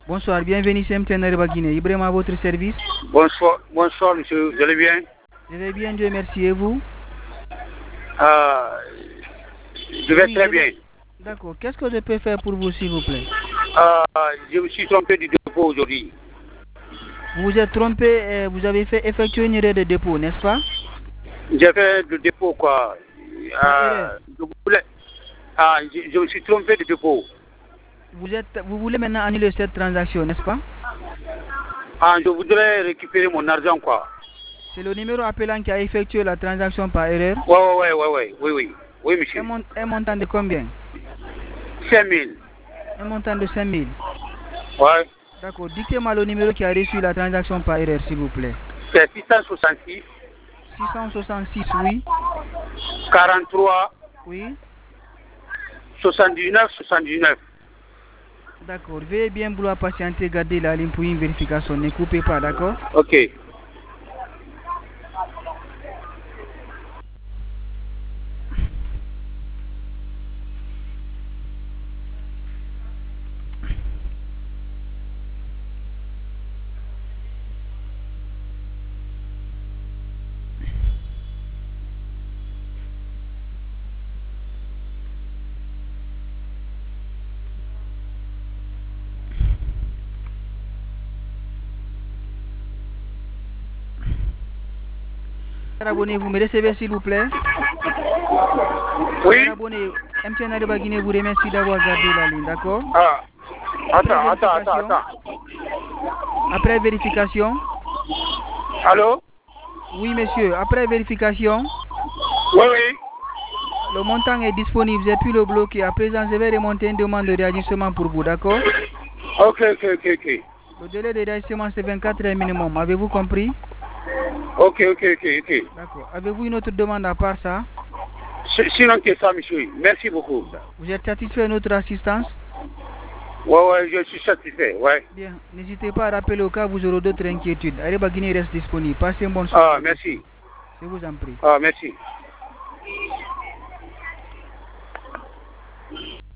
Bonsoir, bienvenue chez MTN Areeba Guinée. Ibrahim à votre service. Bonsoir monsieur, vous allez bien? Je vais bien, Dieu merci. Et vous? Je vais très bien. D'accord. Qu'est-ce que je peux faire pour vous, s'il vous plaît? Je me suis trompé du dépôt aujourd'hui. Vous vous êtes trompé, vous avez fait effectuer une erreur de dépôt, n'est-ce pas? J'ai fait le dépôt quoi. Je me suis trompé du dépôt. Vous voulez maintenant annuler cette transaction, n'est-ce pas? Je voudrais récupérer mon argent quoi. C'est le numéro appelant qui a effectué la transaction par erreur? Oui, monsieur. Un montant de combien? 5 000. Un montant de 5 000. Ouais. D'accord. Dictez-moi le numéro qui a reçu la transaction par erreur, s'il vous plaît. C'est 666. 666, oui. 43. Oui. 79. D'accord. Veuillez bien vouloir patienter, garder la ligne pour une vérification. Ne coupez pas, d'accord? Ok. Abonnez, vous me recevez s'il vous plaît? Oui. Abonnez, MTN Areeba Guinée vous remercie d'avoir gardé la ligne, d'accord? Attends. Après vérification. Allô? Oui, monsieur. Après vérification. Oui. Le montant est disponible, j'ai pu le bloquer. À présent, je vais remonter une demande de réajustement pour vous, d'accord? Ok. Le délai de réajustement, c'est 24 heures minimum. Avez-vous compris? Ok. D'accord. Avez-vous une autre demande à part ça? Sinon que ça, monsieur. Merci beaucoup. Vous êtes satisfait de notre assistance? Ouais, je suis satisfait, ouais. Bien. N'hésitez pas à rappeler au cas où vous aurez d'autres inquiétudes. Areeba Guinée reste disponible. Passez une bonne soirée. Merci. Je vous en prie. Merci.